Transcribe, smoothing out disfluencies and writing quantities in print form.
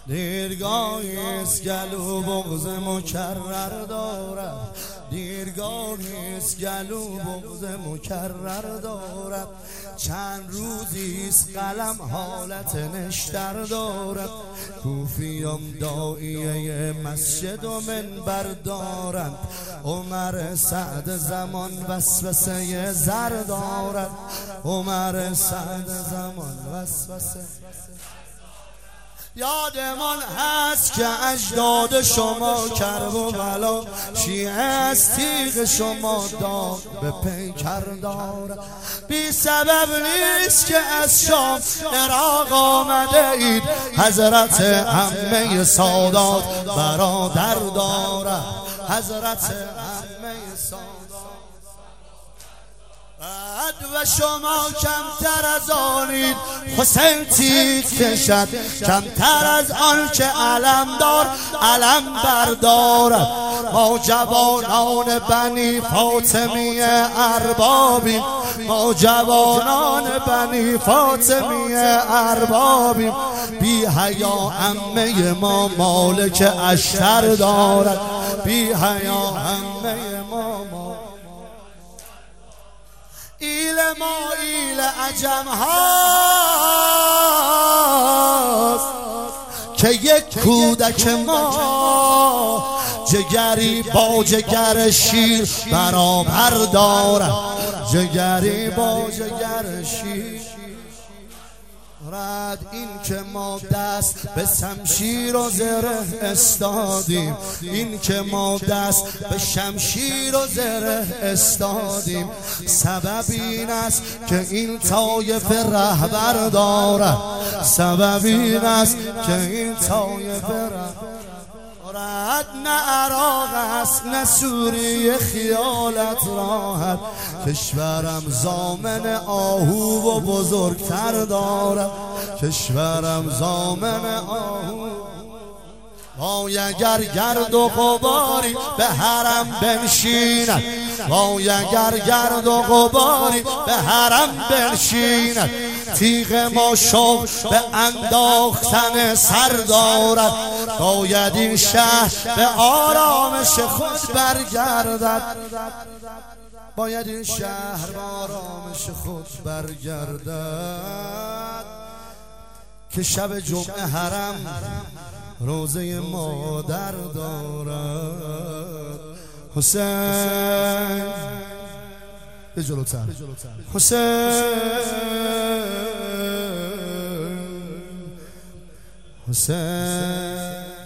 دیرگاهیست گلو بغض مکرر دارد، دیرگاهیست گلو بغض مکرر دارد. چند روزیست قلم حالت نشتر دارد. کوفیان داعیه مسجد و منبر دارند. عمر سعد زمان وسوسه زر دارد. عمر سعد زمان وسوسه. یادمان هست که اجداد شما کرب و بلا، شیعه از تیغ شما داد به پیکر دارد. بی سبب نیست که از شام عراق آمده اید، حضرت عمه سادات برادر دارد. حضرت عمه سادات و شما کمتر از آنید. حسین تیغ کشد کمتر از آن که علمدار علم بردارد. ما جوانان بنی فاطمی اربابیم، ما جوانان بنی فاطمی اربابیم. بی حیا عمه ما مالک اشتر دارد. بی حیا عمه ما ایل ما ایل عجم هاست که یک کودک ما جگری با جگر شیر برابر دارد. جگری با جگر شیر رد. این که ما دست به شمشیر و زره استادیم، این که ما دست به شمشیر و زره استادیم، سبب این است که این طایفه رهبر دارد. سبب این است که این طایفه رهبر دارد. نه عراق است نه سوریه خیالت راحت، کشورم زامن آهو و بزرگتر دارد. کشورم زامن آهو. وای اگر گرد و غباری به حرم بنشیند، وای اگر گرد و غباری به حرم بنشیند، تیغ ما شوق به انداختن سر دارد. باید این شهر به آرامش خود برگردد. باید این شهر به آرامش خود برگردد. که شب جمعه حرم روزه مادر دارد. حسین به جلوتر، حسین حسین